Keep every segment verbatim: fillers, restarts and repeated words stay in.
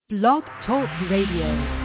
Blog Talk Radio.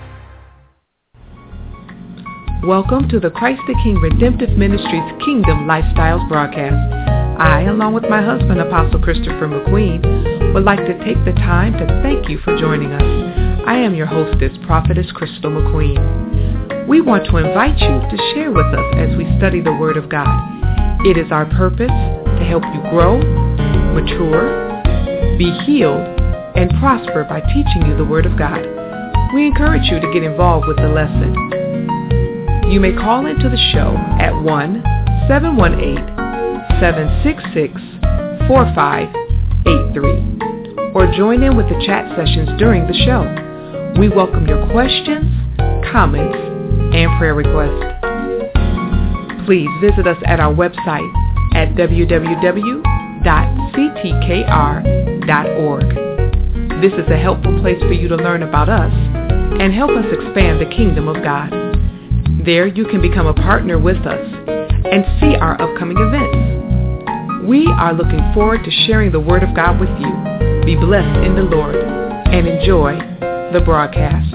Welcome to the Christ the King Redemptive Ministries Kingdom Lifestyles broadcast. I, along with my husband, Apostle Christopher McQueen, would like to take the time to thank you for joining us. I am your hostess, Prophetess Crystal McQueen. We want to invite you to share with us as we study the Word of God. It is our purpose to help you grow, mature, be healed, and prosper by teaching you the Word of God. We encourage you to get involved with the lesson. You may call into the show at one seven one eight, seven six six, four five eight three or join in with the chat sessions during the show. We welcome your questions, comments, and prayer requests. Please visit us at our website at w w w dot c t k r dot org. This is a helpful place for you to learn about us and help us expand the kingdom of God. There you can become a partner with us and see our upcoming events. We are looking forward to sharing the Word of God with you. Be blessed in the Lord and enjoy the broadcast.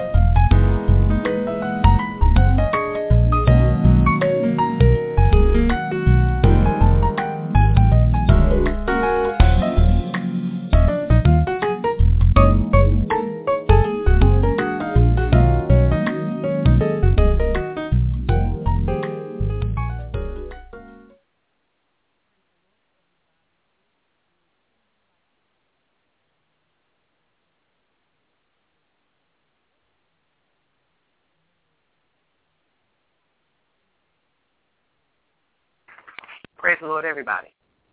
Praise the Lord, everybody.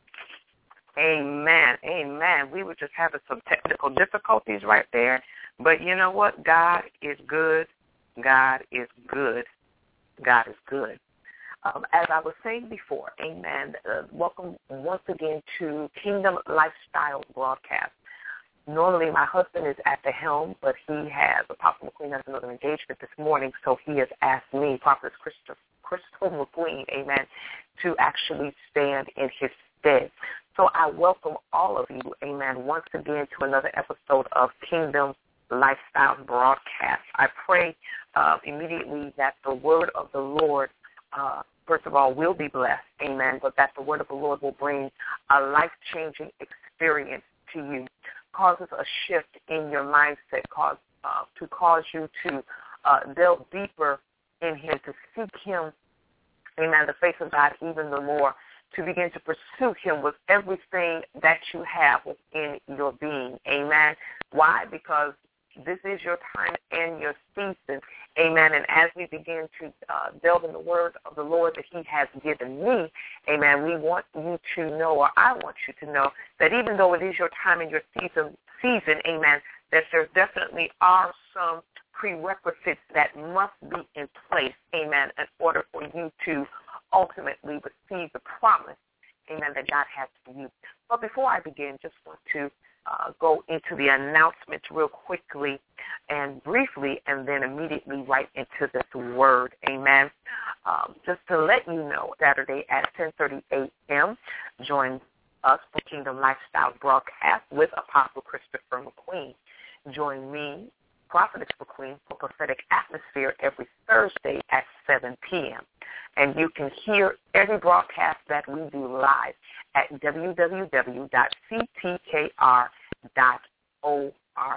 Amen. Amen. We were just having some technical difficulties right there. But you know what? God is good. God is good. God is good. Um, as I was saying before, amen, uh, welcome once again to Kingdom Lifestyle Broadcast. Normally my husband is at the helm, but he has, Apostle McQueen has another engagement this morning, so he has asked me, Prophet Christopher, Crystal McQueen, amen, to actually stand in his stead. So I welcome all of you, amen, once again to another episode of Kingdom Lifestyle Broadcast. I pray uh, immediately that the word of the Lord, uh, first of all, will be blessed, amen, but that the word of the Lord will bring a life-changing experience to you, causes a shift in your mindset, cause uh, to cause you to uh, delve deeper in him, to seek him, amen, the face of God even the more, to begin to pursue him with everything that you have within your being, amen. Why? Because this is your time and your season, amen, and as we begin to uh, delve in the word of the Lord that he has given me, amen, we want you to know, or I want you to know, that even though it is your time and your season, season, amen, that there definitely are some prerequisites that must be in place, amen, in order for you to ultimately receive the promise, amen, that God has for you. But before I begin, just want to uh, go into the announcements real quickly and briefly, and then immediately right into this word, amen. Um, just to let you know, Saturday at ten thirty a.m., join us for Kingdom Lifestyle Broadcast with Apostle Christopher McQueen. Join me, Prophetess McQueen, for Prophetic Atmosphere every Thursday at seven p.m. And you can hear every broadcast that we do live at w w w dot c t k r dot org.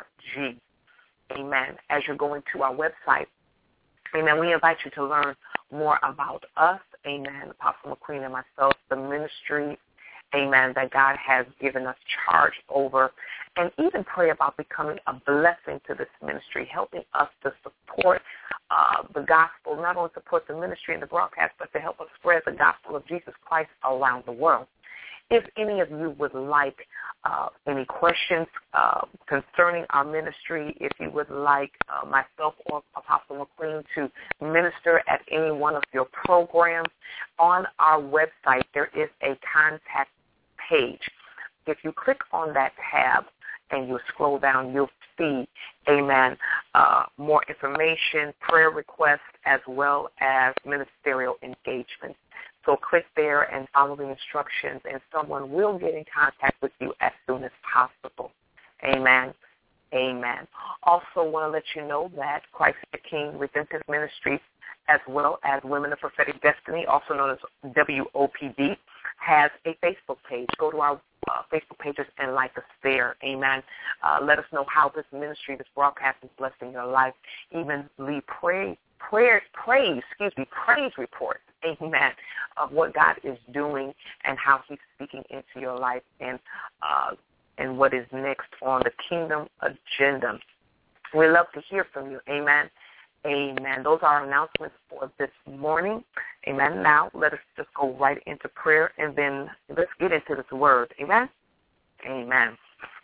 Amen. As you're going to our website, amen, we invite you to learn more about us, amen, Apostle McQueen and myself, the ministry, amen, that God has given us charge over, and even pray about becoming a blessing to this ministry, helping us to support uh, the gospel, not only support the ministry and the broadcast, but to help us spread the gospel of Jesus Christ around the world. If any of you would like uh, any questions uh, concerning our ministry, if you would like uh, myself or Apostle McQueen to minister at any one of your programs, on our website there is a contact page. If you click on that tab and you scroll down, you'll see, amen, uh, more information, prayer requests, as well as ministerial engagements. So click there and follow the instructions, and someone will get in contact with you as soon as possible. Amen. Amen. Also want to let you know that Christ the King Redemptive Ministries, as well as Women of Prophetic Destiny, also known as W O P D, has a Facebook page. Go to our uh, Facebook pages and like us there. Amen. Uh, let us know how this ministry, this broadcast is blessing your life. Even leave pray, prayer, praise, excuse me, praise reports. Amen. Of what God is doing and how He's speaking into your life and uh, and what is next on the kingdom agenda. We love to hear from you. Amen. Amen. Those are our announcements for this morning. Amen. Now, let us just go right into prayer, and then let's get into this word. Amen. Amen.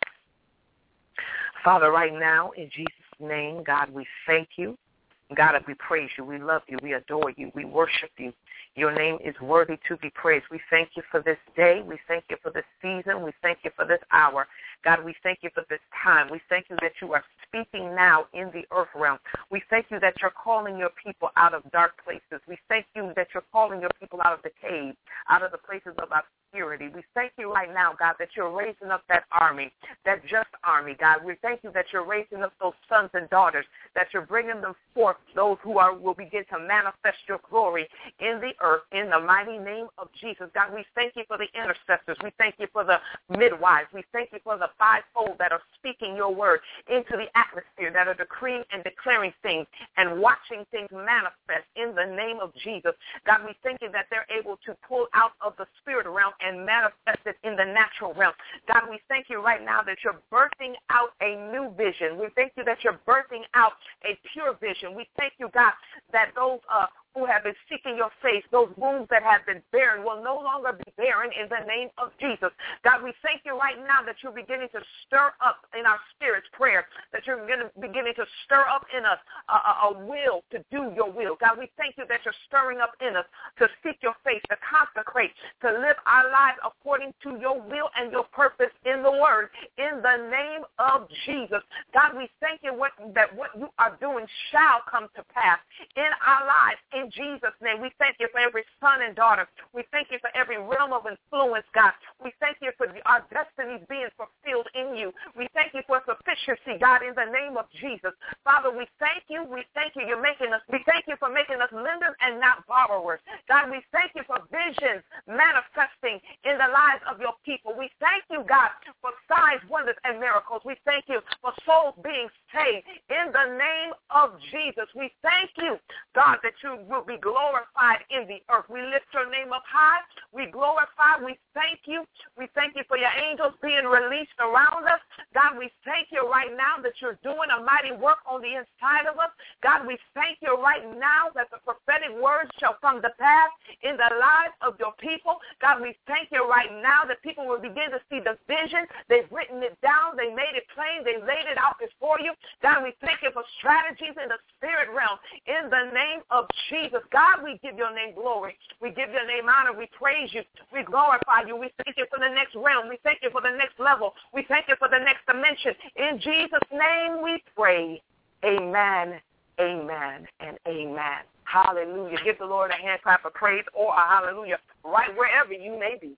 Father, right now, in Jesus' name, God, we thank you. God, we praise you. We love you. We adore you. We worship you. Your name is worthy to be praised. We thank you for this day. We thank you for this season. We thank you for this hour. God, we thank you for this time. We thank you that you are speaking now in the earth realm. We thank you that you're calling your people out of dark places. We thank you that you're calling your people out of the cave, out of the places of obscurity. We thank you right now, God, that you're raising up that army, that just army, God. We thank you that you're raising up those sons and daughters, that you're bringing them forth, those who are will begin to manifest your glory in the earth in the mighty name of Jesus. God, we thank you for the intercessors. We thank you for the midwives. We thank you for the fivefold that are speaking your word into the atmosphere, that are decreeing and declaring things and watching things manifest in the name of Jesus. God, we thank you that they're able to pull out of the spirit realm and manifest it in the natural realm. God, we thank you right now that you're birthing out a new vision. We thank you that you're birthing out a pure vision. We thank you, God, that those uh, who have been seeking your face, those wombs that have been barren will no longer be barren in the name of Jesus. God, we thank you right now that you're beginning to stir up in our spirits prayer, that you're beginning to stir up in us a, a, a will to do your will. God, we thank you that you're stirring up in us to seek your face, to consecrate, to live our lives according to your will and your purpose in the word, in the name of Jesus. God, we thank you what, that what you are doing shall come to pass in our lives. In Jesus' name, we thank you for every son and daughter. We thank you for every realm of influence, God. We thank you for our destinies being fulfilled in you. We thank you for sufficiency, God, in the name of Jesus. Father, we thank you. We thank you. You're making us. We thank you for making us lenders and not borrowers. God, we thank you for visions manifesting in the lives of your people. We thank you, God, for signs, wonders, and miracles. We thank you for souls being saved in the name of Jesus. We thank you, God, that you will be glorified in the earth. We lift your name up high. We glorify. We thank you. We thank you for your angels being released around us. God, we thank you right now that you're doing a mighty work on the inside of us. God, we thank you right now that the prophetic words shall come to pass in the lives of your people. God, we thank you right now that people will begin to see the vision. They've written it down. They made it plain. They laid it out before you. God, we thank you for strategies in the spirit realm in the name of Jesus. God, we give your name glory. We give your name honor. We praise you. We glorify you. We thank you for the next realm. We thank you for the next level. We thank you for the next dimension. In Jesus' name we pray. Amen, amen, and amen. Hallelujah. Give the Lord a hand clap of praise or a hallelujah right wherever you may be.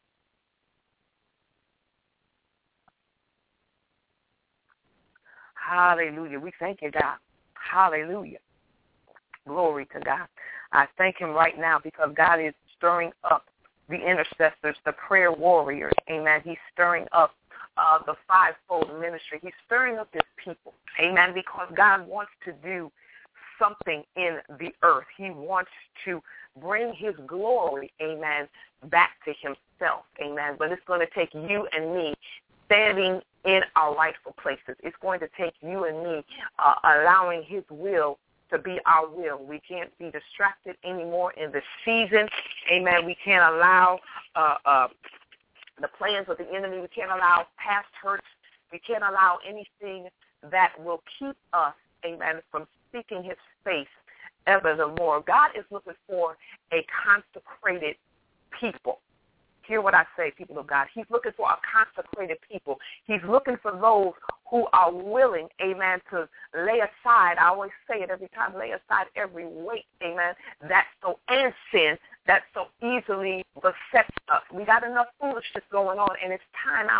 Hallelujah. We thank you, God. Hallelujah. Glory to God. I thank him right now because God is stirring up the intercessors, the prayer warriors. Amen. He's stirring up uh, the fivefold ministry. He's stirring up his people. Amen. Because God wants to do something in the earth. He wants to bring his glory, amen, back to himself. Amen. But it's going to take you and me standing in our rightful places. It's going to take you and me uh, allowing his will to be our will. We can't be distracted anymore in the season. Amen. We can't allow uh, uh, the plans of the enemy. We can't allow past hurts. We can't allow anything that will keep us, amen, from seeking his face ever the more. God is looking for a consecrated people. Hear what I say, people of God. He's looking for a consecrated people. He's looking for those who are willing, amen, to lay aside, I always say it every time, lay aside every weight, amen, that so, and sin that so easily besets us. We got enough foolishness going on, and it's time out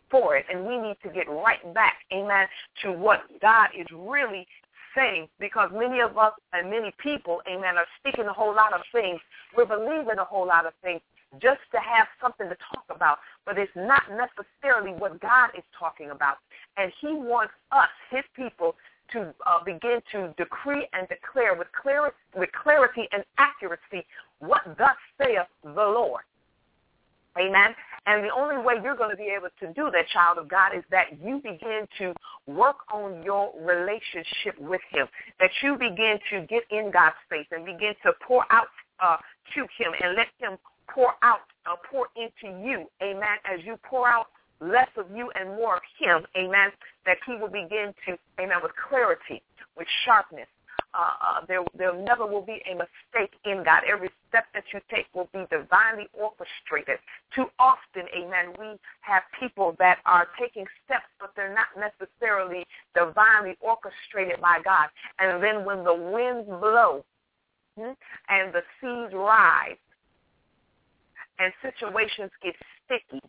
for it, and we need to get right back, amen, to what God is really saying, because many of us and many people, amen, are speaking a whole lot of things. We're believing a whole lot of things just to have something to talk about, but it's not necessarily what God is talking about. And he wants us, his people, to uh, begin to decree and declare with, clar- with clarity and accuracy what thus saith the Lord. Amen. And the only way you're going to be able to do that, child of God, is that you begin to work on your relationship with him, that you begin to get in God's face and begin to pour out uh, to him and let him pour out, uh, pour into you, amen, as you pour out less of you and more of him, amen, that he will begin to, amen, with clarity, with sharpness. Uh, uh, there, there never will be a mistake in God. Every step that you take will be divinely orchestrated. Too often, amen, we have people that are taking steps, but they're not necessarily divinely orchestrated by God. And then when the winds blow hmm, and the seas rise and situations get sticky,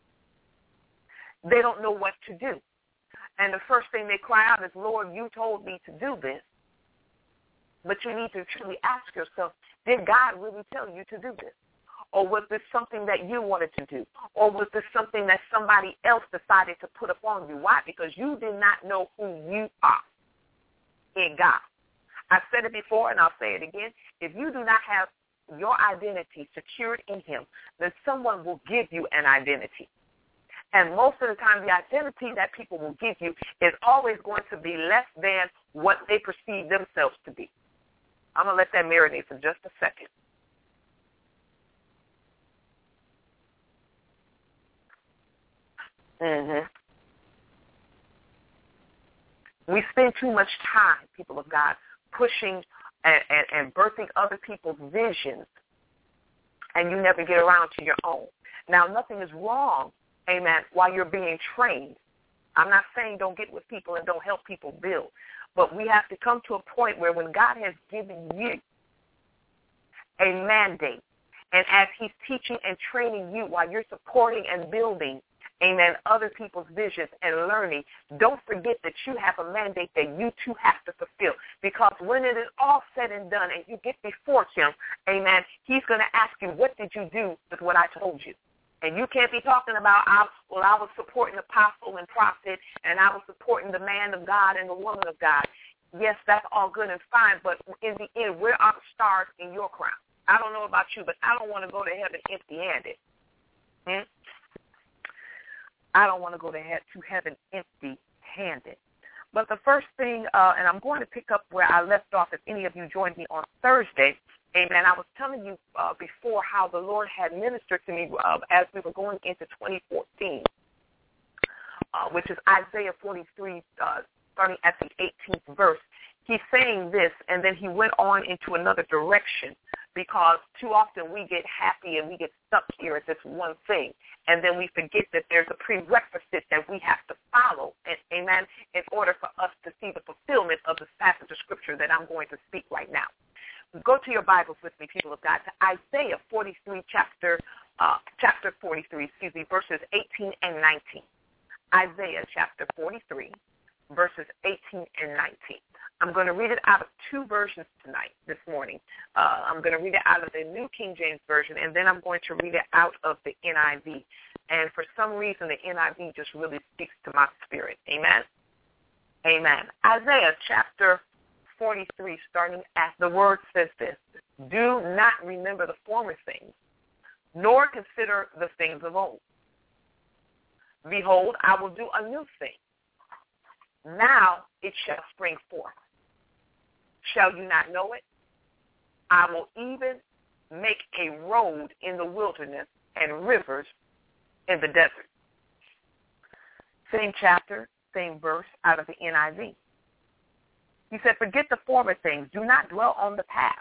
they don't know what to do. And the first thing they cry out is, Lord, you told me to do this. But you need to truly ask yourself, did God really tell you to do this? Or was this something that you wanted to do? Or was this something that somebody else decided to put upon you? Why? Because you did not know who you are in God. I've said it before, and I'll say it again. If you do not have your identity secured in him, then someone will give you an identity. And most of the time, the identity that people will give you is always going to be less than what they perceive themselves to be. I'm going to let that marinate for just a second. Mm-hmm. We spend too much time, people of God, pushing and, and, and birthing other people's visions, and you never get around to your own. Now, nothing is wrong, amen, while you're being trained. I'm not saying don't get with people and don't help people build. But we have to come to a point where when God has given you a mandate, and as he's teaching and training you while you're supporting and building, amen, other people's visions and learning, don't forget that you have a mandate that you too have to fulfill. Because when it is all said and done and you get before him, amen, he's going to ask you, what did you do with what I told you? And you can't be talking about, well, I was supporting the apostle and prophet, and I was supporting the man of God and the woman of God. Yes, that's all good and fine, but in the end, where are the stars in your crown? I don't know about you, but I don't want to go to heaven empty-handed. Hmm? I don't want to go to, he- to heaven empty-handed. But the first thing, uh, and I'm going to pick up where I left off if any of you joined me on Thursday, amen. I was telling you uh, before how the Lord had ministered to me uh, as we were going into twenty fourteen, uh, which is Isaiah forty-three, uh, starting at the eighteenth verse. He's saying this, and then he went on into another direction, because too often we get happy and we get stuck here at this one thing, and then we forget that there's a prerequisite that we have to follow, and, amen, in order for us to see the fulfillment of this passage of Scripture that I'm going to speak right now. Go to your Bibles with me, people of God, to Isaiah forty-three, chapter uh, chapter forty-three, excuse me, verses eighteen and nineteen. Isaiah chapter forty-three, verses eighteen and nineteen. I'm going to read it out of two versions tonight, this morning. Uh, I'm going to read it out of the New King James Version, and then I'm going to read it out of the N I V. And for some reason, the N I V just really speaks to my spirit. Amen? Amen. Isaiah chapter forty-three, starting at the word says this: do not remember the former things, nor consider the things of old. Behold, I will do a new thing. Now it shall spring forth. Shall you not know it? I will even make a road in the wilderness and rivers in the desert. Same chapter, same verse out of the N I V. He said, forget the former things. Do not dwell on the past.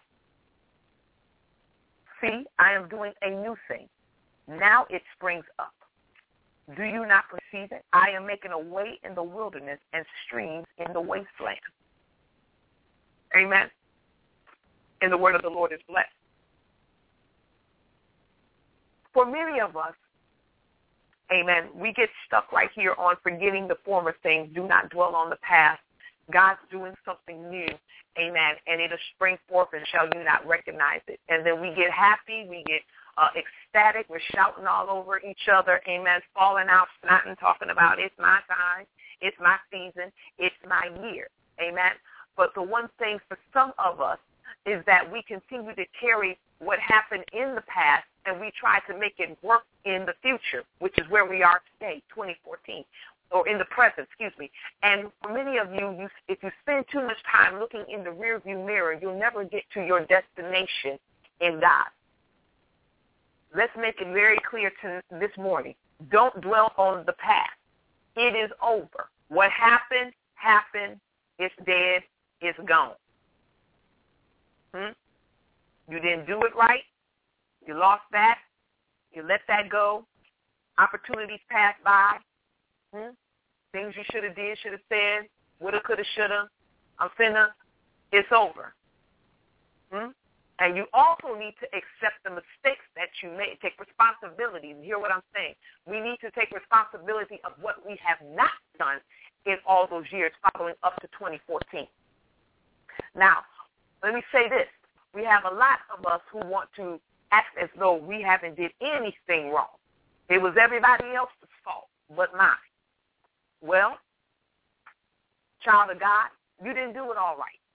See, I am doing a new thing. Now it springs up. Do you not perceive it? I am making a way in the wilderness and streams in the wasteland. Amen. And the word of the Lord is blessed. For many of us, Amen. We get stuck right here on forgetting the former things. Do not dwell on the past. God's doing something new. Amen. And it'll spring forth, and shall you not recognize it. And then we get happy. We get uh, ecstatic. We're shouting all over each other. Amen. Falling out, snotting, talking about it's my time. It's my season. It's my year. Amen. But the one thing for some of us is that we continue to carry what happened in the past, and we try to make it work in the future, which is where we are today, twenty fourteen, or in the present, excuse me. And for many of you, you if you spend too much time looking in the rearview mirror, you'll never get to your destination in God. Let's make it very clear to this morning. Don't dwell on the past. It is over. What happened, happened. It's dead. It's gone. Hmm? You didn't do it right. You lost that. You let that go. Opportunities passed by. Hmm? Things you should have did, should have said, woulda, coulda, shoulda. I'm finna. It's over. Hmm? And you also need to accept the mistakes that you made. Take responsibility. You hear what I'm saying? We need to take responsibility of what we have not done in all those years following up to twenty fourteen. Now, let me say this. We have a lot of us who want to act as though we haven't did anything wrong. It was everybody else's fault but mine. Well, child of God, you didn't do it all right.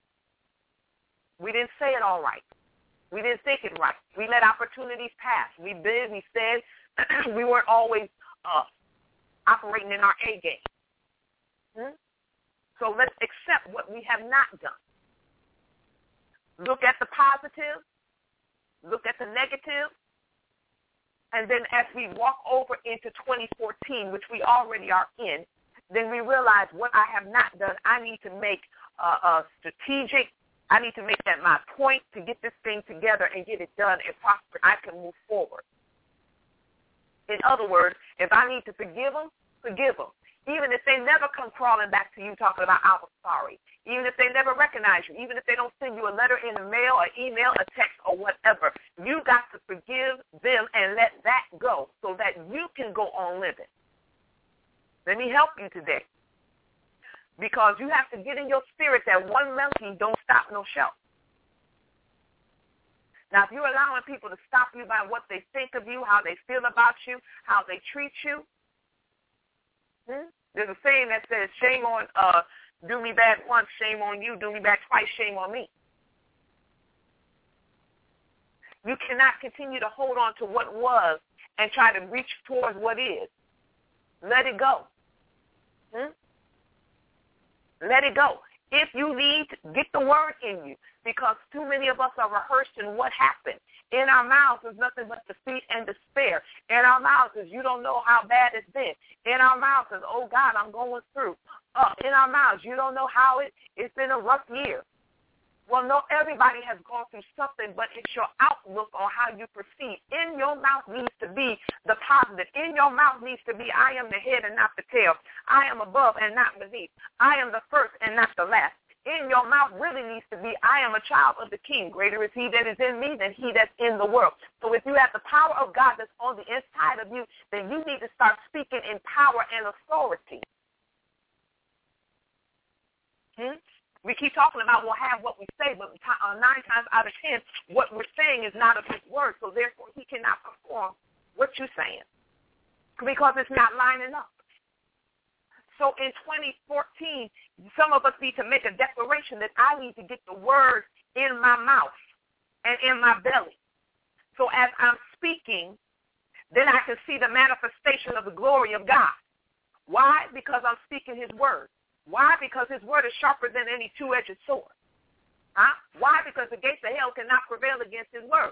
We didn't say it all right. We didn't think it right. We let opportunities pass. We did. We said we weren't always uh, operating in our A game. Hmm? So let's accept what we have not done. Look at the positive. Look at the negative. And then as we walk over into twenty fourteen, which we already are in, then we realize what I have not done. I need to make uh, a strategic, I need to make that my point to get this thing together and get it done and prosper. I can move forward. In other words, if I need to forgive them, forgive them. Even if they never come crawling back to you talking about, I was sorry. Even if they never recognize you. Even if they don't send you a letter in the mail, an email, a text, or whatever. You got to forgive them and let that go so that you can go on living. Let me help you today. Because you have to get in your spirit that one monkey don't stop no show. Now, if you're allowing people to stop you by what they think of you, how they feel about you, how they treat you, hmm? There's a saying that says, shame on, uh, do me bad once, shame on you, do me bad twice, shame on me. You cannot continue to hold on to what was and try to reach towards what is. Let it go. Hmm? Let it go. If you need, get the word in you, because too many of us are rehearsed in what happened. In our mouths is nothing but defeat and despair. In our mouths is you don't know how bad it's been. In our mouths is, oh, God, I'm going through. Uh, in our mouths, you don't know how it, it's been a rough year. Well, no, everybody has gone through something, but it's your outlook on how you proceed. In your mouth needs to be the positive. In your mouth needs to be, I am the head and not the tail. I am above and not beneath. I am the first and not the last. In your mouth really needs to be, I am a child of the King. Greater is he that is in me than he that's in the world. So if you have the power of God that's on the inside of you, then you need to start speaking in power and authority. Hmm? We keep talking about we'll have what we say, but nine times out of ten, what we're saying is not of his word, so therefore he cannot perform what you're saying because it's not lining up. So in twenty fourteen, some of us need to make a declaration that I need to get the word in my mouth and in my belly. So as I'm speaking, then I can see the manifestation of the glory of God. Why? Because I'm speaking his word. Why? Because his word is sharper than any two-edged sword. Huh? Why? Because the gates of hell cannot prevail against his word.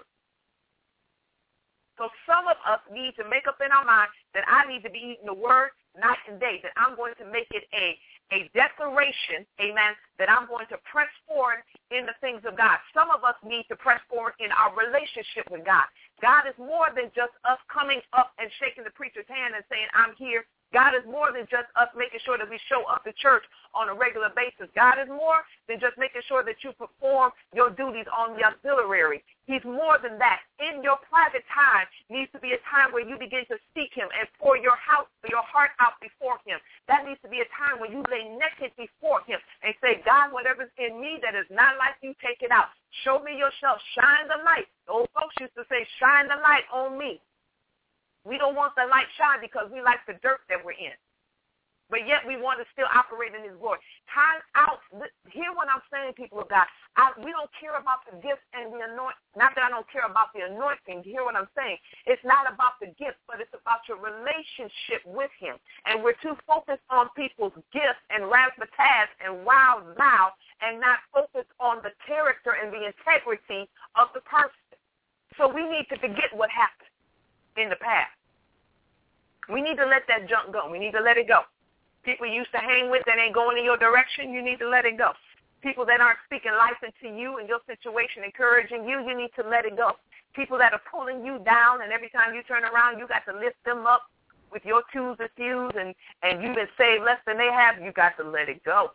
So some of us need to make up in our mind that I need to be eating the word night and day, that I'm going to make it a, a declaration, amen, that I'm going to press forward in the things of God. Some of us need to press forward in our relationship with God. God is more than just us coming up and shaking the preacher's hand and saying, I'm here, God is more than just us making sure that we show up to church on a regular basis. God is more than just making sure that you perform your duties on the auxiliary. He's more than that. In your private time needs to be a time where you begin to seek him and pour your house, your heart out before him. That needs to be a time when you lay naked before him and say, God, whatever's in me that is not like you, take it out. Show me yourself. Shine the light. The old folks used to say, shine the light on me. We don't want the light shine because we like the dirt that we're in. But yet we want to still operate in his glory. Time out. Hear what I'm saying, people of God. I, we don't care about the gifts and the anointing. Not that I don't care about the anointing. Hear what I'm saying. It's not about the gifts, but it's about your relationship with him. And we're too focused on people's gifts and razzmatazz and wow, wow, and not focused on the character and the integrity of the person. So we need to forget what happened in the past. We need to let that junk go. We need to let it go. People you used to hang with that ain't going in your direction, you need to let it go. People that aren't speaking life into you and your situation, encouraging you, you need to let it go. People that are pulling you down, and every time you turn around, you got to lift them up with your twos and fews, and, and you've been saved less than they have, you got to let it go.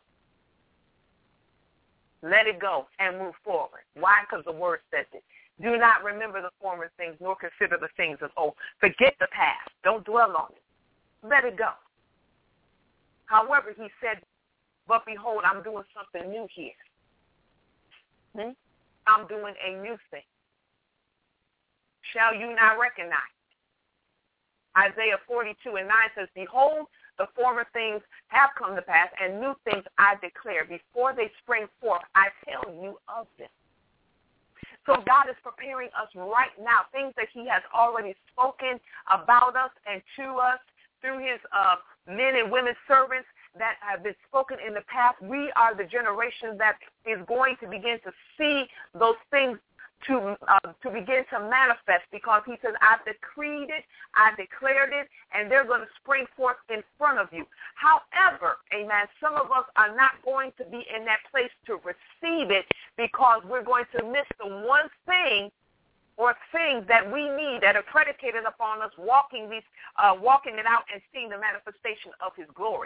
Let it go and move forward. Why? Because the word says it. Do not remember the former things, nor consider the things of old. Forget the past. Don't dwell on it. Let it go. However, he said, but behold, I'm doing something new here. Hmm? I'm doing a new thing. Shall you not recognize? Isaiah forty-two and nine says, behold, the former things have come to pass, and new things I declare. Before they spring forth, I tell you of them. So God is preparing us right now, things that he has already spoken about us and to us through his uh, men and women servants that have been spoken in the past. We are the generation that is going to begin to see those things to uh, to begin to manifest, because he says, I've decreed it, I declared it, and they're going to spring forth in front of you. However, amen, some of us are not going to be in that place to receive it because we're going to miss the one thing or things that we need that are predicated upon us walking these, uh, walking it out and seeing the manifestation of his glory.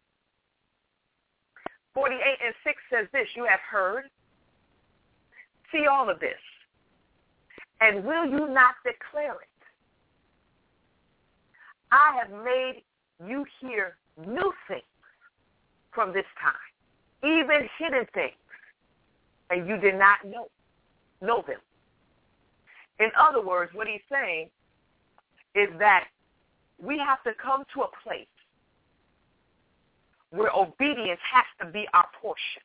forty-eight and six says this, you have heard, see all of this. And will you not declare it? I have made you hear new things from this time, even hidden things, and you did not know, know them. In other words, what he's saying is that we have to come to a place where obedience has to be our portion.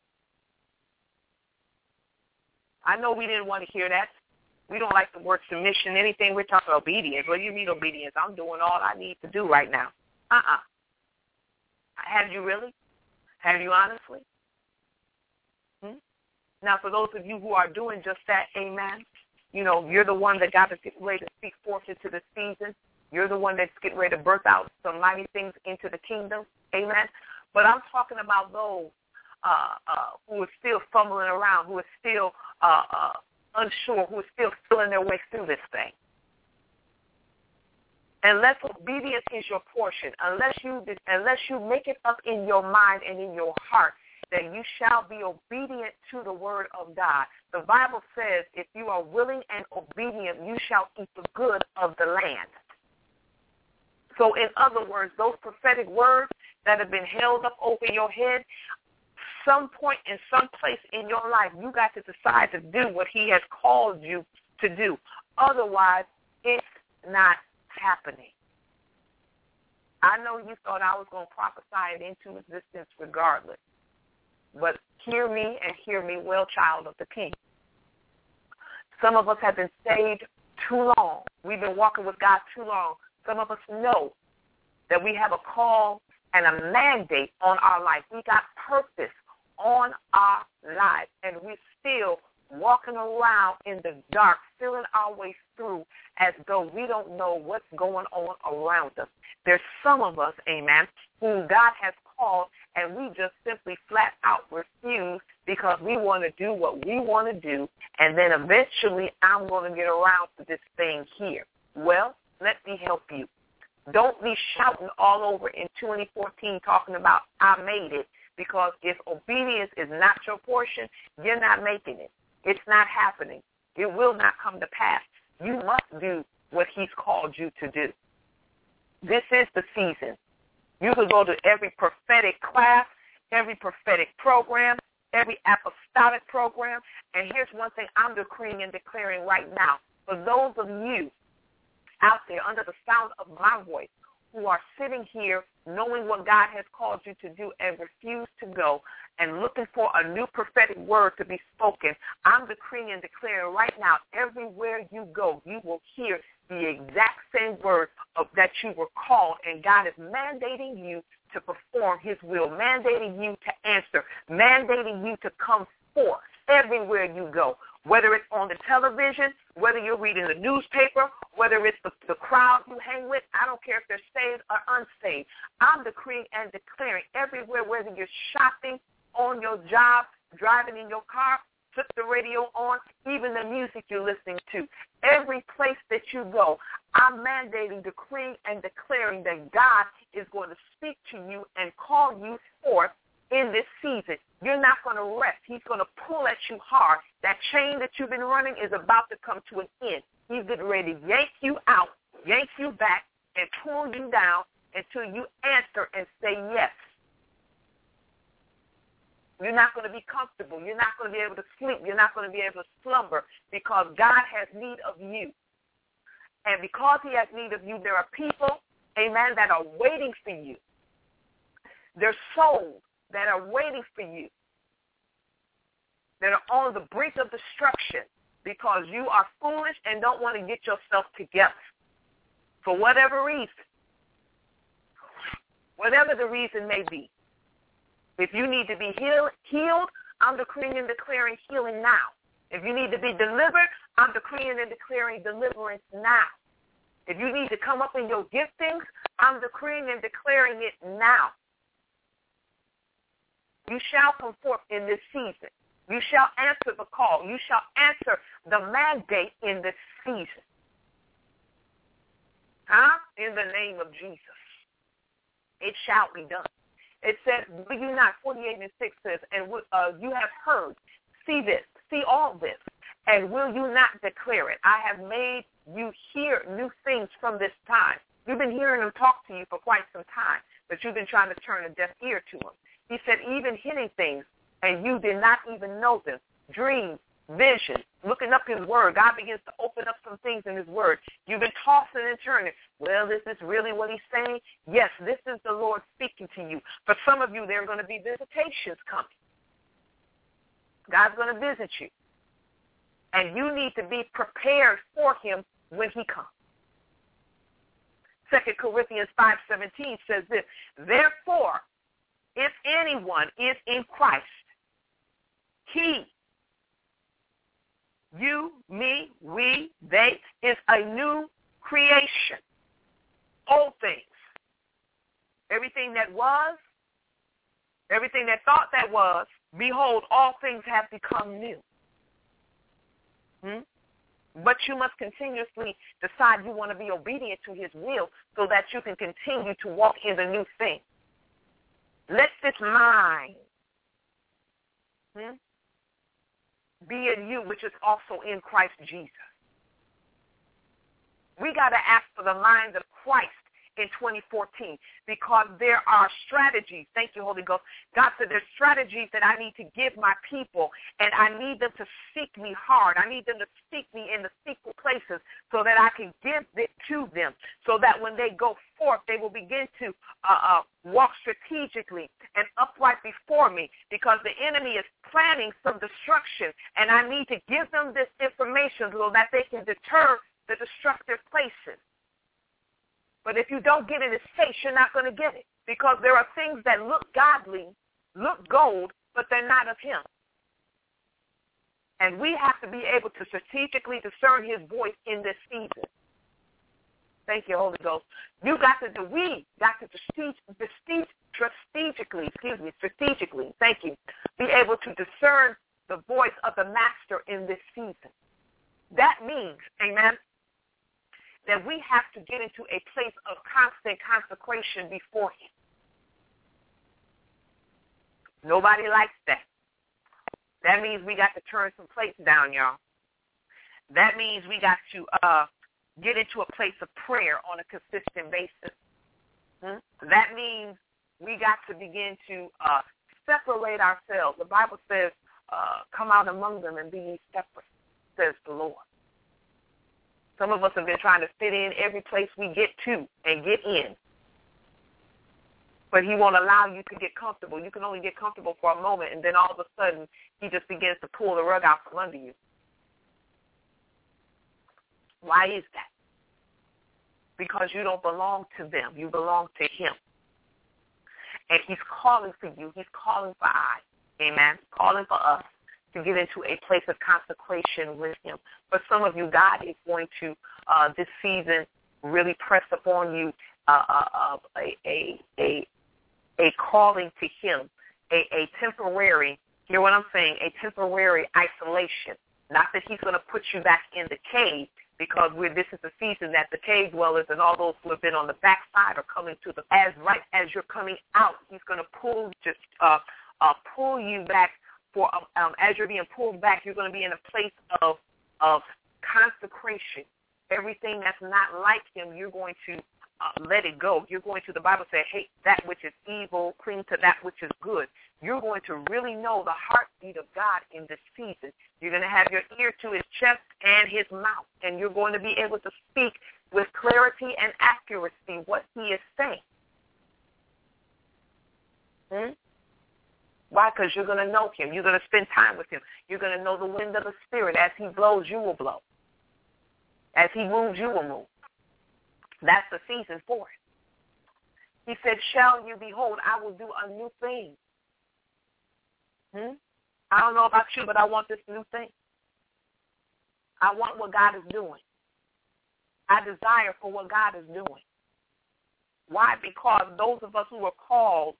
I know we didn't want to hear that. We don't like the word submission, anything. We're talking obedience. What do you mean obedience? I'm doing all I need to do right now. Uh-uh. Have you really? Have you honestly? Hmm? Now, for those of you who are doing just that, amen, you know, you're the one that got to get ready to speak forth into the season. You're the one that's getting ready to birth out some mighty things into the kingdom, amen. But I'm talking about those uh, uh, who are still fumbling around, who are still uh, uh, unsure, who are still feeling their way through this thing. Unless obedience is your portion, unless you unless you make it up in your mind and in your heart that you shall be obedient to the word of God. The Bible says if you are willing and obedient, you shall eat the good of the land. So in other words, those prophetic words that have been held up over your head, some point in some place in your life, you got to decide to do what he has called you to do. Otherwise, it's not happening. I know you thought I was going to prophesy it into existence regardless. But hear me and hear me well, child of the King. Some of us have been saved too long. We've been walking with God too long. Some of us know that we have a call and a mandate on our life. We got purpose on our lives, and we're still walking around in the dark, feeling our way through as though we don't know what's going on around us. There's some of us, amen, whom God has called, and we just simply flat out refuse because we want to do what we want to do, and then eventually I'm going to get around to this thing here. Well, let me help you. Don't be shouting all over in twenty fourteen talking about, I made it, because if obedience is not your portion, you're not making it. It's not happening. It will not come to pass. You must do what he's called you to do. This is the season. You could go to every prophetic class, every prophetic program, every apostolic program, and here's one thing I'm decreeing and declaring right now. For those of you out there under the sound of my voice who are sitting here knowing what God has called you to do and refuse to go and looking for a new prophetic word to be spoken, I'm decreeing and declaring right now, everywhere you go, you will hear the exact same word of, that you were called, and God is mandating you to perform his will, mandating you to answer, mandating you to come forth everywhere you go, whether it's on the television, whether you're reading the newspaper, whether it's the, the crowd you hang with. I don't care if they're saved or unsaved. I'm decreeing and declaring everywhere, whether you're shopping, on your job, driving in your car, flip the radio on, even the music you're listening to. Every place that you go, I'm mandating, decreeing, and declaring that God is going to speak to you and call you forth in this season. You're not going to rest. He's going to pull at you hard. That chain that you've been running is about to come to an end. He's getting ready to yank you out, yank you back, and pull you down until you answer and say yes. You're not going to be comfortable. You're not going to be able to sleep. You're not going to be able to slumber because God has need of you. And because he has need of you, there are people, amen, that are waiting for you. There's souls that are waiting for you, that are on the brink of destruction because you are foolish and don't want to get yourself together for whatever reason, whatever the reason may be. If you need to be heal, healed, I'm decreeing and declaring healing now. If you need to be delivered, I'm decreeing and declaring deliverance now. If you need to come up in your giftings, I'm decreeing and declaring it now. You shall come forth in this season. You shall answer the call. You shall answer the mandate in this season. Huh? In the name of Jesus. It shall be done. It says, will you not, forty-eight and six says, and uh, you have heard, see this, see all this, and will you not declare it? I have made you hear new things from this time. You've been hearing them talk to you for quite some time, but you've been trying to turn a deaf ear to them. He said, even hidden things, and you did not even know them. Dreams, vision, looking up his word. God begins to open up some things in his word. You've been tossing and turning. Well, is this really what he's saying? Yes, this is the Lord speaking to you. For some of you, there are going to be visitations coming. God's going to visit you. And you need to be prepared for him when he comes. Second Corinthians five seventeen says this, therefore, if anyone is in Christ, he, you, me, we, they, is a new creation. Old things. Everything that was, everything that thought that was, behold, all things have become new. Hmm? But you must continuously decide you want to be obedient to his will so that you can continue to walk in the new thing. Let this mind hmm, be in you, which is also in Christ Jesus. We got to ask for the mind of Christ in twenty fourteen because there are strategies. Thank you, Holy Ghost. God said there's strategies that I need to give my people, and I need them to seek me hard. I need them to seek me in the secret places so that I can give it to them, so that when they go forth, they will begin to uh, uh, walk strategically and upright before me because the enemy is planning some destruction, and I need to give them this information so that they can deter the destructive places. But if you don't get in his face, you're not going to get it because there are things that look godly, look gold, but they're not of him. And we have to be able to strategically discern his voice in this season. Thank you, Holy Ghost. You got to do, we got to strategically, excuse me, strategically, thank you, be able to discern the voice of the master in this season. That means, amen, that we have to get into a place of constant consecration before him. Nobody likes that. That means we got to turn some plates down, y'all. That means we got to uh, get into a place of prayer on a consistent basis. Hmm? That means we got to begin to uh, separate ourselves. The Bible says, uh, come out among them and be ye separate, says the Lord. Some of us have been trying to fit in every place we get to and get in. But he won't allow you to get comfortable. You can only get comfortable for a moment, and then all of a sudden, he just begins to pull the rug out from under you. Why is that? Because you don't belong to them. You belong to him. And he's calling for you. He's calling for I. Amen. Calling for us to get into a place of consecration with him. For some of you, God is going to, uh, this season, really press upon you uh, uh, a, a, a, a calling to him, a, a temporary, hear what I'm saying, a temporary isolation. Not that he's going to put you back in the cave, because we're, this is the season that the cave dwellers and all those who have been on the backside are coming to the, as right as you're coming out, he's going to pull, just uh, uh, pull you back for, um, as you're being pulled back, you're going to be in a place of, of consecration. Everything that's not like him, you're going to uh, let it go. You're going to, the Bible says, hate that which is evil, cling to that which is good. You're going to really know the heartbeat of God in this season. You're going to have your ear to his chest and his mouth, and you're going to be able to speak with clarity and accuracy what he is saying. Hmm? Why? Because you're going to know him. You're going to spend time with him. You're going to know the wind of the Spirit. As he blows, you will blow. As he moves, you will move. That's the season for it. He said, shall you behold, I will do a new thing. Hmm? I don't know about you, but I want this new thing. I want what God is doing. I desire for what God is doing. Why? Because those of us who are called,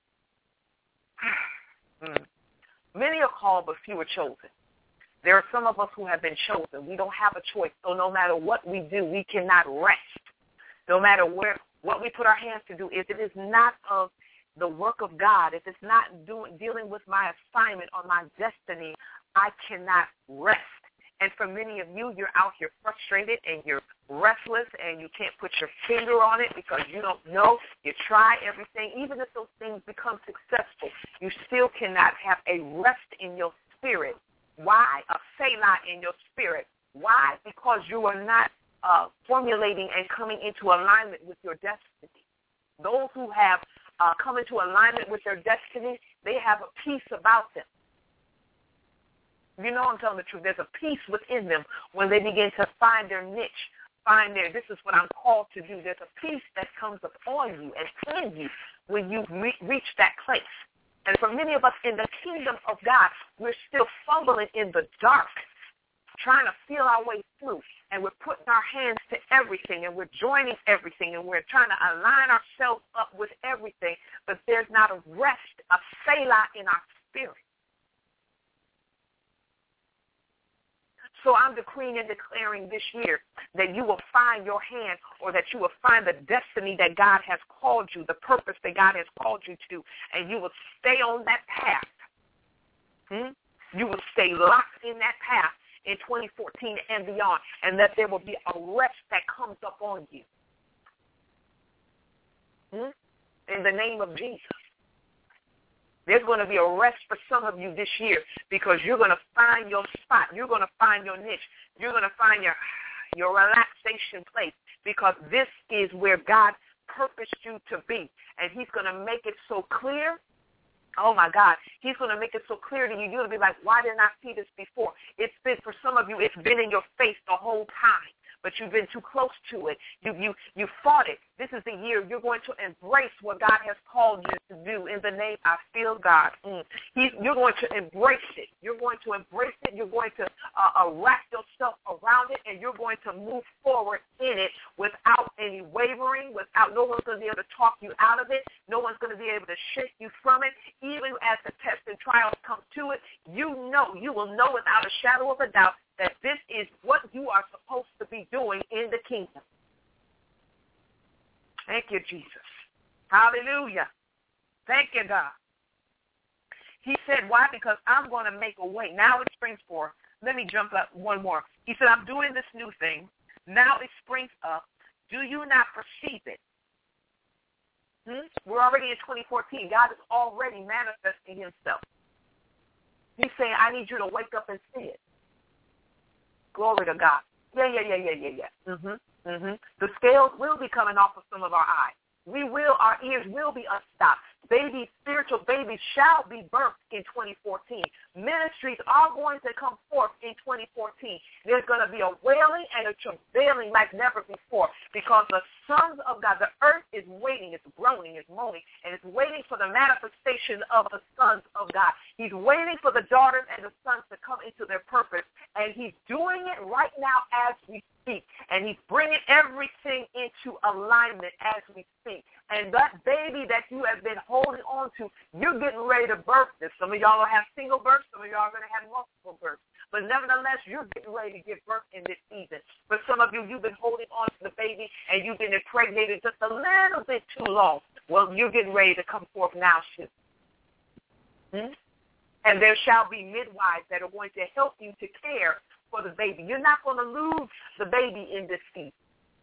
many are called, but few are chosen. There are some of us who have been chosen. We don't have a choice. So no matter what we do, we cannot rest. No matter where what we put our hands to do, if it is not of the work of God, if it's not doing dealing with my assignment or my destiny, I cannot rest. And for many of you, you're out here frustrated and you're restless and you can't put your finger on it because you don't know. You try everything. Even if those things become successful, you still cannot have a rest in your spirit. Why? A selah in your spirit. Why? Because you are not uh, formulating and coming into alignment with your destiny. Those who have uh, come into alignment with their destiny, they have a peace about them. You know I'm telling the truth. There's a peace within them when they begin to find their niche, find their, this is what I'm called to do. There's a peace that comes upon you and in you when you re- reach that place. And for many of us in the kingdom of God, we're still fumbling in the dark, trying to feel our way through. And we're putting our hands to everything, and we're joining everything, and we're trying to align ourselves up with everything. But there's not a rest, a selah in our spirit. So I'm decreeing and declaring this year that you will find your hand, or that you will find the destiny that God has called you, the purpose that God has called you to, and you will stay on that path. Hmm? You will stay locked in that path in twenty fourteen and beyond, and that there will be a rest that comes up on you. Hmm? In the name of Jesus. There's going to be a rest for some of you this year because you're going to find your spot. You're going to find your niche. You're going to find your, your relaxation place because this is where God purposed you to be. And he's going to make it so clear. Oh, my God. He's going to make it so clear to you. You're going to be like, why didn't I see this before? It's been, for some of you, it's been in your face the whole time. But you've been too close to it. You you you fought it. This is the year you're going to embrace what God has called you to do in the name. I feel God. Mm. He's, you're going to embrace it. You're going to embrace it. You're going to uh, uh, wrap yourself around it, and you're going to move forward in it without any wavering. Without no one's going to be able to talk you out of it. No one's going to be able to shake you from it. Even as the tests and trials come to it, you know, you will know without a shadow of a doubt that this is what you are supposed to be doing in the kingdom. Thank you, Jesus. Hallelujah. Thank you, God. He said, why? Because I'm going to make a way. Now it springs forth. Let me jump up one more. He said, I'm doing this new thing. Now it springs up. Do you not perceive it? Hmm? We're already in twenty fourteen. God is already manifesting himself. He's saying, I need you to wake up and see it. Glory to God. Yeah, yeah, yeah, yeah, yeah, yeah. Mm-hmm, mm-hmm. The scales will be coming off of some of our eyes. We will, our ears will be unstopped. Babies, spiritual babies shall be birthed in twenty fourteen. Ministries are going to come forth in twenty fourteen. There's going to be a wailing and a travailing like never before because the sons of God, the earth is waiting, it's groaning, it's moaning, and it's waiting for the manifestation of the sons of God. He's waiting for the daughters and the sons to come into their purpose, and he's doing it right now as we speak, and he's bringing everything into alignment as we speak. And that baby that you have been holding on to, you're getting ready to birth this. Some of y'all will have single births. Some of y'all are going to have multiple births. But nevertheless, you're getting ready to give birth in this season. For some of you, you've been holding on to the baby, and you've been impregnated just a little bit too long. Well, you're getting ready to come forth now, shit. Hmm? And there shall be midwives that are going to help you to care for the baby. You're not going to lose the baby in this season.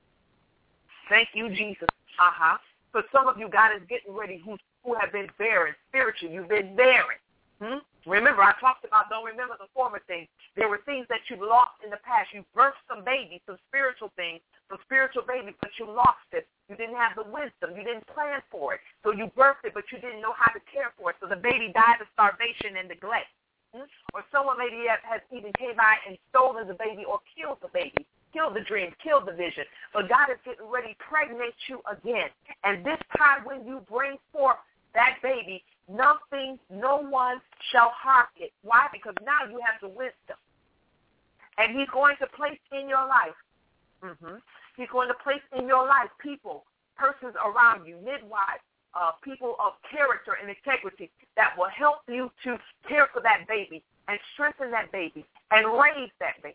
Thank you, Jesus. Uh-huh. For some of you, God is getting ready who, who have been barren spiritually. You've been barren. Hmm? Remember, I talked about don't remember the former things. There were things that you lost in the past. You birthed some babies, some spiritual things, some spiritual babies, but you lost it. You didn't have the wisdom. You didn't plan for it. So you birthed it, but you didn't know how to care for it. So the baby died of starvation and neglect. Hmm? Or someone maybe has even came by and stolen the baby or killed the baby. Kill the dream, kill the vision. But God is getting ready to pregnate you again. And this time when you bring forth that baby, nothing, no one shall harm it. Why? Because now you have the wisdom. And he's going to place in your life, mm-hmm, he's going to place in your life people, persons around you, midwives, uh, people of character and integrity that will help you to care for that baby and strengthen that baby and raise that baby.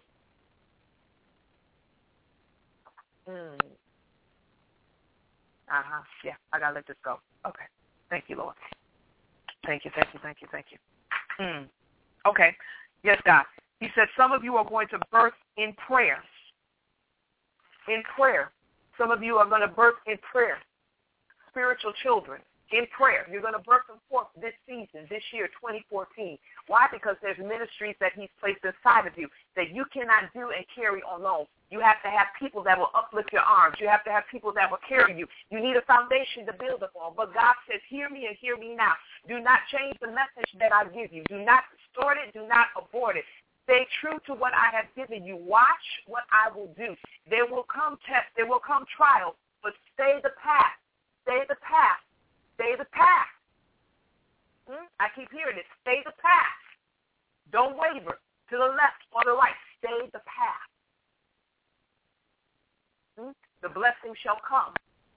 Mm. Uh-huh. Yeah, I got to let this go. Okay. Thank you, Lord. Thank you, thank you, thank you, thank you. Mm. Okay. Yes, God. He said some of you are going to birth in prayer. In prayer. Some of you are going to birth in prayer. Spiritual children. In prayer. You're going to birth them forth this season, this year, twenty fourteen. Why? Because there's ministries that he's placed inside of you that you cannot do and carry alone. You have to have people that will uplift your arms. You have to have people that will carry you. You need a foundation to build upon. But God says, hear me and hear me now. Do not change the message that I give you. Do not distort it. Do not abort it. Stay true to what I have given you. Watch what I will do. There will come tests. There will come trials. But stay the path. Stay the path. Stay the path. Hmm? I keep hearing it. Stay the path. Don't waver to the left or the right. Stay the path. Hmm? The blessing shall come.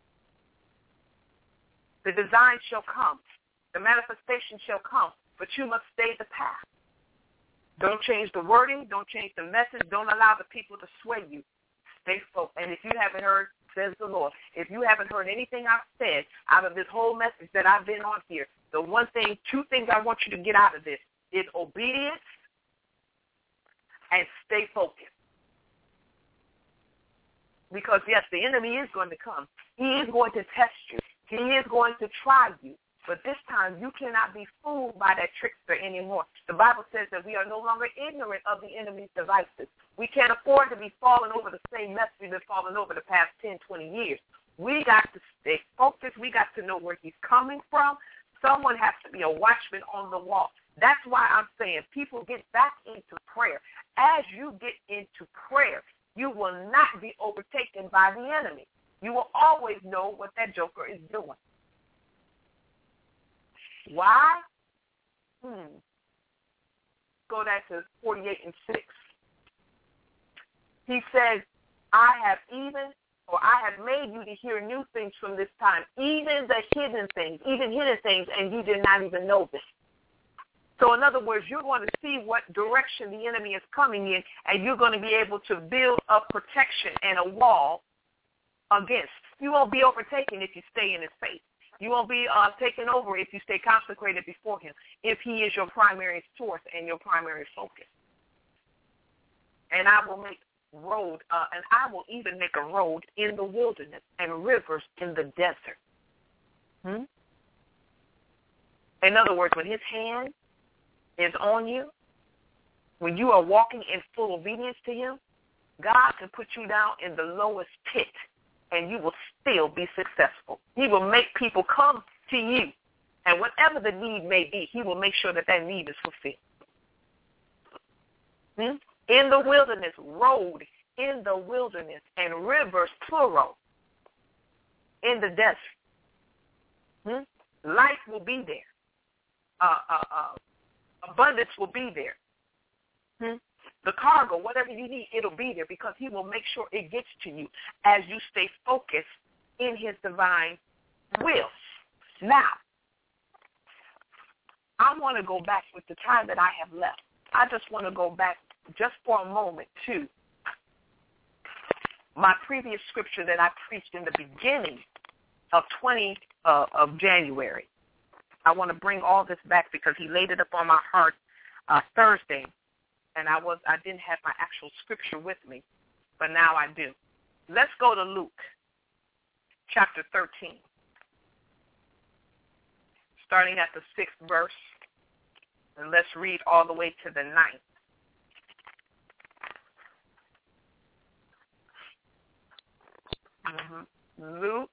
The design shall come. The manifestation shall come. But you must stay the path. Don't change the wording. Don't change the message. Don't allow the people to sway you. Stay focused. And if you haven't heard, says the Lord, if you haven't heard anything I've said out of this whole message that I've been on here, the one thing, two things I want you to get out of this is obedience and stay focused. Because, yes, the enemy is going to come. He is going to test you. He is going to try you. But this time, you cannot be fooled by that trickster anymore. The Bible says that we are no longer ignorant of the enemy's devices. We can't afford to be falling over the same mess we've been falling over the past ten, twenty years. We got to stay focused. We got to know where he's coming from. Someone has to be a watchman on the wall. That's why I'm saying people get back into prayer. As you get into prayer, you will not be overtaken by the enemy. You will always know what that joker is doing. Why? Hmm. Go back to forty-eight and six. He says, I have even, or I have made you to hear new things from this time, even the hidden things, even hidden things, and you did not even know this. So in other words, you're going to see what direction the enemy is coming in, and you're going to be able to build up protection and a wall against. You won't be overtaken if you stay in his face. You won't be uh, taken over if you stay consecrated before him, if he is your primary source and your primary focus. And I will make road, uh, and I will even make a road in the wilderness and rivers in the desert. Hmm? In other words, when his hand is on you, when you are walking in full obedience to him, God can put you down in the lowest pit, and you will still be successful. He will make people come to you, and whatever the need may be, he will make sure that that need is fulfilled. Hmm? In the wilderness, road in the wilderness, and rivers, plural, in the desert. Hmm? Life will be there. Uh, uh, uh, abundance will be there. Hmm? The cargo, whatever you need, it'll be there because he will make sure it gets to you as you stay focused in his divine will. Now, I want to go back with the time that I have left. I just want to go back just for a moment to my previous scripture that I preached in the beginning of twenty uh, of January. I want to bring all this back because he laid it up on my heart uh, Thursday, and I was I didn't have my actual scripture with me, but now I do. Let's go to Luke chapter thirteen, starting at the sixth verse, and let's read all the way to the ninth. Mm-hmm. Luke,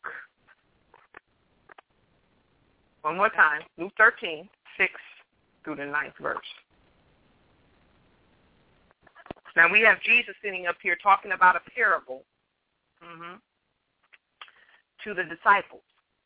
one more time, Luke thirteen, six through the ninth verse. Now we have Jesus sitting up here talking about a parable mm-hmm, to the disciples.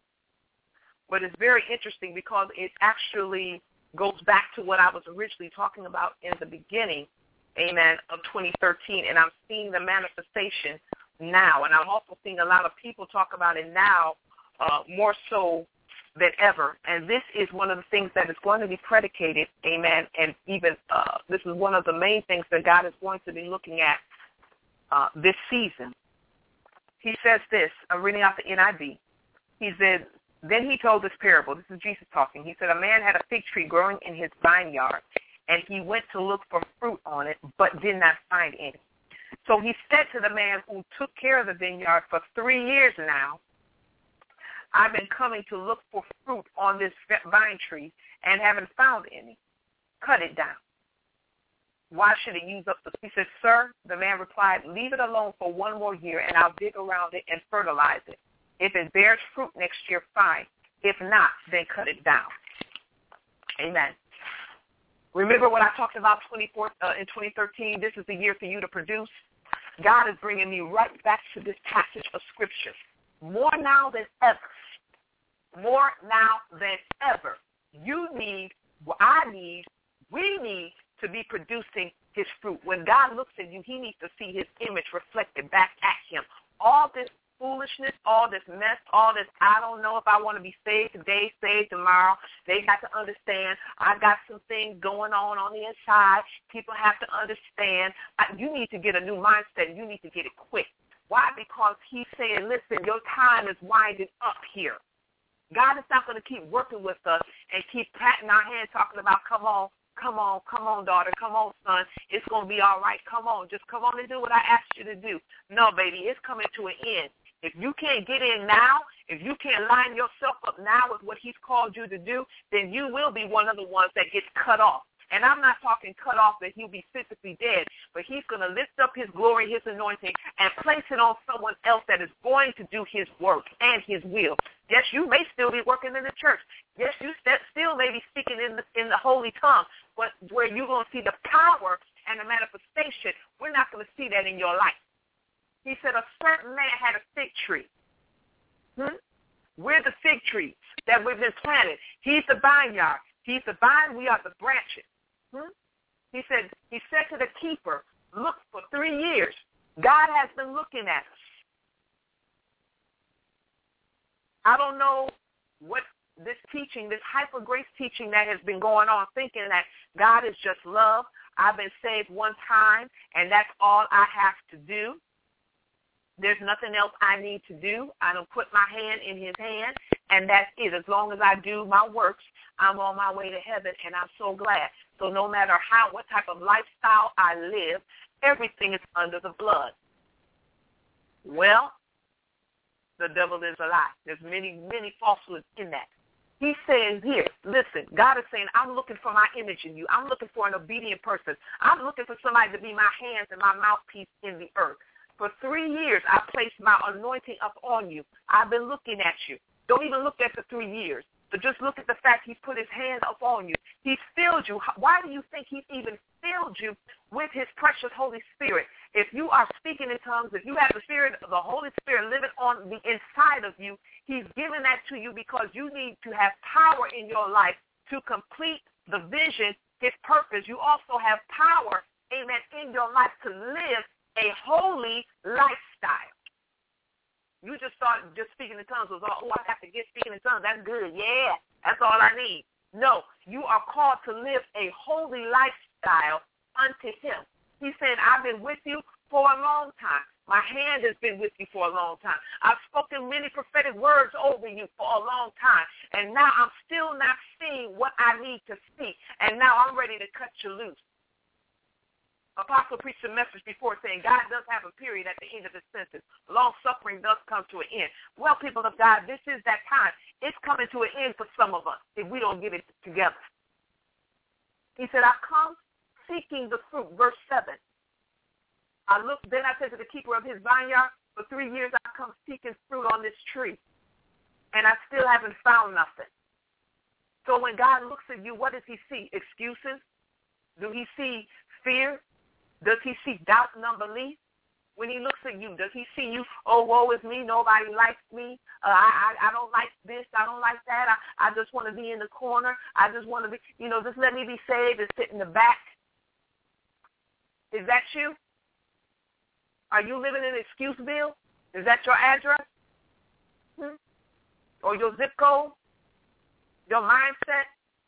But it's very interesting because it actually goes back to what I was originally talking about in the beginning, amen, of twenty thirteen, and I'm seeing the manifestation now, and I'm also seeing a lot of people talk about it now uh, more so than ever, and this is one of the things that is going to be predicated, amen, and even uh, this is one of the main things that God is going to be looking at uh, this season. He says this, I'm reading out the N I V. He said, then he told this parable. This is Jesus talking. He said, a man had a fig tree growing in his vineyard, and he went to look for fruit on it, but did not find any. So he said to the man who took care of the vineyard for three years now, I've been coming to look for fruit on this vine tree and haven't found any. Cut it down. Why should it use up the... He said, sir, the man replied, leave it alone for one more year, and I'll dig around it and fertilize it. If it bears fruit next year, fine. If not, then cut it down. Amen. Remember what I talked about twenty-four, uh, in twenty thirteen? This is the year for you to produce. God is bringing me right back to this passage of Scripture. More now than ever. More now than ever. You need, well, I need, we need to be producing his fruit. When God looks at you, he needs to see his image reflected back at him. All this foolishness, all this mess, all this, I don't know if I want to be saved today, saved tomorrow. They got to understand I got some things going on on the inside. People have to understand. I, you need to get a new mindset. You need to get it quick. Why? Because he's saying, listen, your time is winding up here. God is not going to keep working with us and keep patting our hands talking about, come on, come on, come on, daughter, come on, son. It's going to be all right. Come on, just come on and do what I asked you to do. No, baby, it's coming to an end. If you can't get in now, if you can't line yourself up now with what he's called you to do, then you will be one of the ones that gets cut off. And I'm not talking cut off that he'll be physically dead, but he's going to lift up his glory, his anointing, and place it on someone else that is going to do his work and his will. Yes, you may still be working in the church. Yes, you still may be speaking in the, in the holy tongue, but where you're going to see the power and the manifestation, we're not going to see that in your life. He said a certain man had a fig tree. Hmm? We're the fig trees that we've been planted. He's the vineyard. He's the vine. We are the branches. Hmm? He said, he said to the keeper, look, for three years, God has been looking at us. I don't know what this teaching, this hyper grace teaching that has been going on, thinking that God is just love. I've been saved one time, and that's all I have to do. There's nothing else I need to do. I don't put my hand in his hand, and that's it. As long as I do my works, I'm on my way to heaven, and I'm so glad. So no matter how, what type of lifestyle I live, everything is under the blood. Well, the devil is a lie. There's many, many falsehoods in that. He's saying here, listen, God is saying, I'm looking for my image in you. I'm looking for an obedient person. I'm looking for somebody to be my hands and my mouthpiece in the earth. For three years, I placed my anointing up on you. I've been looking at you. Don't even look at the three years, but just look at the fact he's put his hands up on you. He's filled you. Why do you think he's even filled you with his precious Holy Spirit? If you are speaking in tongues, if you have the Spirit of the Holy Spirit living on the inside of you, he's given that to you because you need to have power in your life to complete the vision, his purpose. You also have power, amen, in your life to live a holy lifestyle. You just started just speaking in tongues. Was all, oh, I have to get speaking in tongues. That's good. Yeah, that's all I need. No, you are called to live a holy lifestyle unto him. He said, I've been with you for a long time. My hand has been with you for a long time. I've spoken many prophetic words over you for a long time. And now I'm still not seeing what I need to see. And now I'm ready to cut you loose. Apostle preached a message before saying God does have a period at the end of his sentence. Long suffering does come to an end. Well, people of God, this is that time. It's coming to an end for some of us if we don't get it together. He said, I come seeking the fruit. Verse seven. I looked, then I said to the keeper of his vineyard, for three years I come seeking fruit on this tree, and I still haven't found nothing. So when God looks at you, what does he see? Excuses? Do he see fear? Does he see doubt and unbelief? When he looks at you, does he see you, oh, woe is me, nobody likes me, uh, I, I I don't like this, I don't like that, I, I just want to be in the corner, I just want to be, you know, just let me be saved and sit in the back? Is that you? Are you living in Excuseville? Is that your address? Hmm? Or your zip code? Your mindset?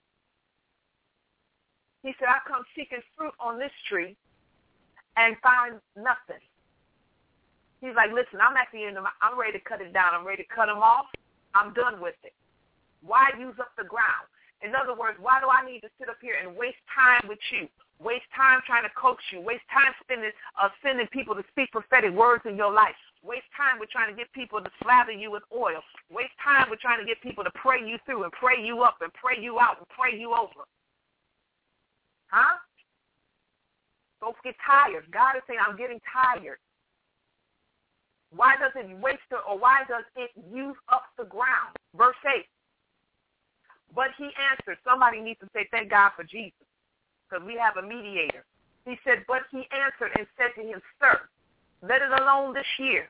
He said, I come seeking fruit on this tree and find nothing. He's like, listen, I'm at the end of my, I'm ready to cut it down. I'm ready to cut them off. I'm done with it. Why use up the ground? In other words, why do I need to sit up here and waste time with you? Waste time trying to coach you. Waste time spending, uh, sending people to speak prophetic words in your life. Waste time with trying to get people to slather you with oil. Waste time with trying to get people to pray you through and pray you up and pray you out and pray you over. Huh? Folks get tired. God is saying, I'm getting tired. Why does it waste it, or why does it use up the ground? Verse eight. But he answered. Somebody needs to say, thank God for Jesus, because we have a mediator. He said, but he answered and said to him, sir, let it alone this year.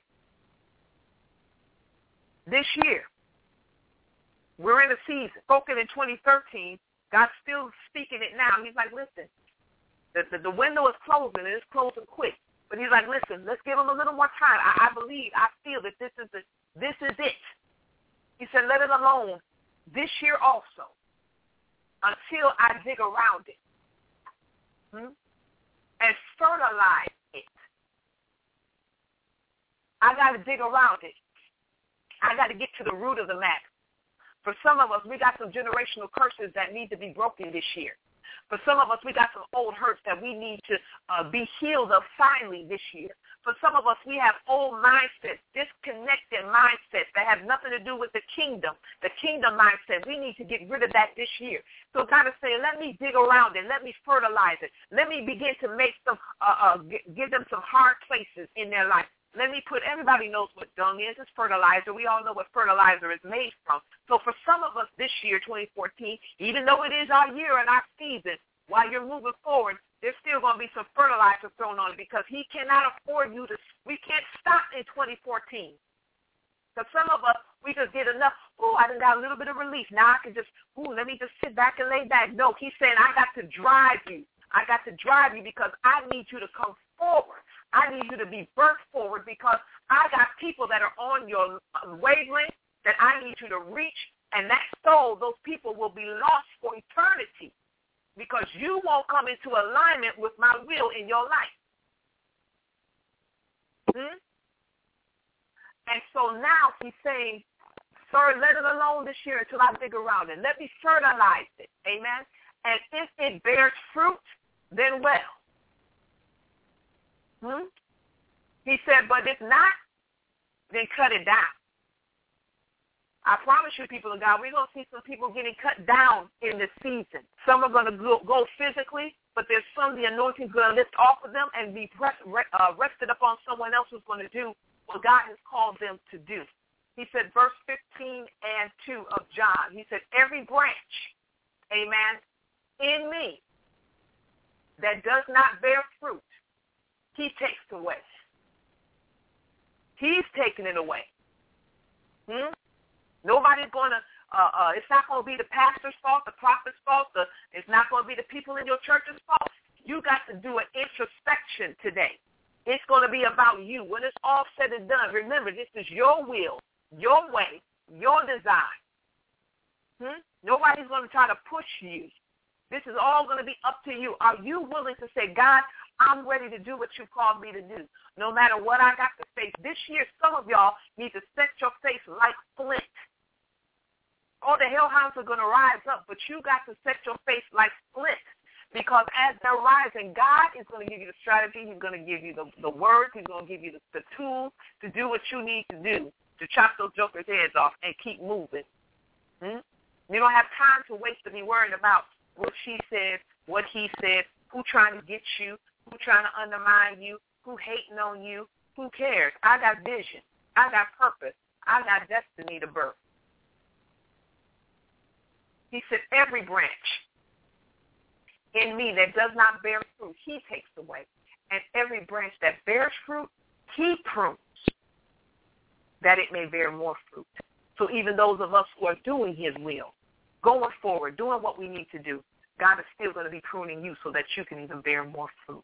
This year. We're in a season. Spoken in twenty thirteen. God's still speaking it now. He's like, listen, the, the, the window is closing, and it's closing quick. But he's like, listen, let's give him a little more time. I, I believe, I feel that this is the, this is it. He said, let it alone this year also until I dig around it hmm? and fertilize it. I got to dig around it. I got to get to the root of the matter. For some of us, we got some generational curses that need to be broken this year. For some of us, we got some old hurts that we need to uh, be healed of finally this year. For some of us, we have old mindsets, disconnected mindsets that have nothing to do with the kingdom, the kingdom mindset. We need to get rid of that this year. So God is saying, let me dig around it. Let me fertilize it. Let me begin to make some, uh, uh, give them some hard places in their life. Let me put, everybody knows what dung is. It's fertilizer. We all know what fertilizer is made from. So for some of us this year, twenty fourteen, even though it is our year and our season, while you're moving forward, there's still going to be some fertilizer thrown on it because he cannot afford you to, we can't stop in twenty fourteen. Because some of us, we just get enough, oh, I done got a little bit of relief. Now I can just, oh, let me just sit back and lay back. No, he's saying I got to drive you. I got to drive you because I need you to come forward. I need you to be birthed forward because I got people that are on your wavelength that I need you to reach, and that soul, those people will be lost for eternity because you won't come into alignment with my will in your life. Hmm? And so now he's saying, sir, let it alone this year until I dig around it. Let me fertilize it. Amen. And if it bears fruit, then well. Hmm? He said, but if not, then cut it down. I promise you, people of God, we're going to see some people getting cut down in this season. Some are going to go, go physically, but there's some the anointing is going to lift off of them and be press, uh, rested upon someone else who's going to do what God has called them to do. He said, verse fifteen and two of John, he said, every branch, amen, in me that does not bear fruit, he takes away. He's taking it away. Hmm? Nobody's going to, uh, uh, it's not going to be the pastor's fault, the prophet's fault, the, it's not going to be the people in your church's fault. You got to do an introspection today. It's going to be about you. When it's all said and done, remember, this is your will, your way, your design. Hmm? Nobody's going to try to push you. This is all going to be up to you. Are you willing to say, God, I'm ready to do what you called me to do, no matter what I got to face? This year, some of y'all need to set your face like flint. All the hellhounds are going to rise up, but you got to set your face like flint, because as they're rising, God is going to give you the strategy. He's going to give you the, the words. He's going to give you the, the tools to do what you need to do, to chop those jokers' heads off and keep moving. Hmm? You don't have time to waste to be worrying about what she said, what he said, who trying to get you, who trying to undermine you, who hating on you. Who cares? I got vision. I got purpose. I got destiny to birth. He said, every branch in me that does not bear fruit, he takes away. And every branch that bears fruit, he prunes, that it may bear more fruit. So even those of us who are doing his will, going forward, doing what we need to do, God is still going to be pruning you so that you can even bear more fruit.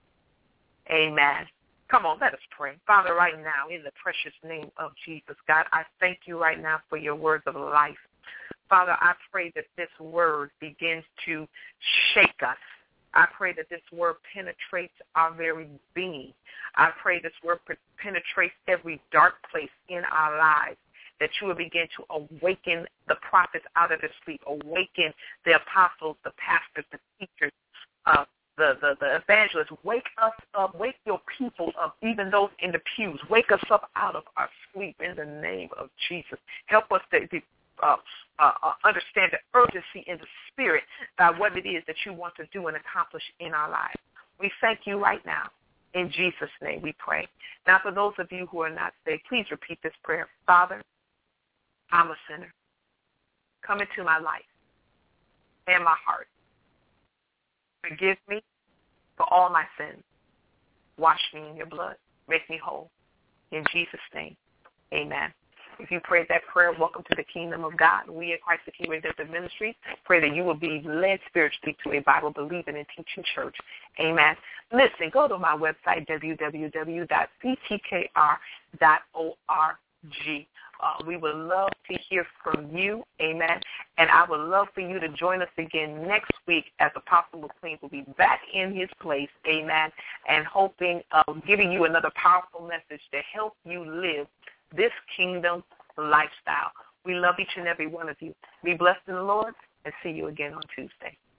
Amen. Come on, let us pray. Father, right now, in the precious name of Jesus, God, I thank you right now for your words of life. Father, I pray that this word begins to shake us. I pray that this word penetrates our very being. I pray this word penetrates every dark place in our lives, that you will begin to awaken the prophets out of their sleep, awaken the apostles, the pastors, the teachers, uh, the, the, the evangelists. Wake us up, wake your people up, even those in the pews. Wake us up out of our sleep in the name of Jesus. Help us to, to uh, uh, uh, understand the urgency in the spirit by what it is that you want to do and accomplish in our lives. We thank you right now. In Jesus' name we pray. Now, for those of you who are not saved, please repeat this prayer. Father, I'm a sinner. Come into my life and my heart. Forgive me for all my sins. Wash me in your blood. Make me whole. In Jesus' name, amen. If you prayed that prayer, welcome to the kingdom of God. We at Christ the King Redemptive Ministries pray that you will be led spiritually to a Bible-believing and teaching church. Amen. Listen, go to my website, w w w dot c t k r dot org. Uh, we would love to hear from you. Amen. And I would love for you to join us again next week as Apostle McLean will be back in his place. Amen. And hoping, uh, giving you another powerful message to help you live this kingdom lifestyle. We love each and every one of you. Be blessed in the Lord and see you again on Tuesday.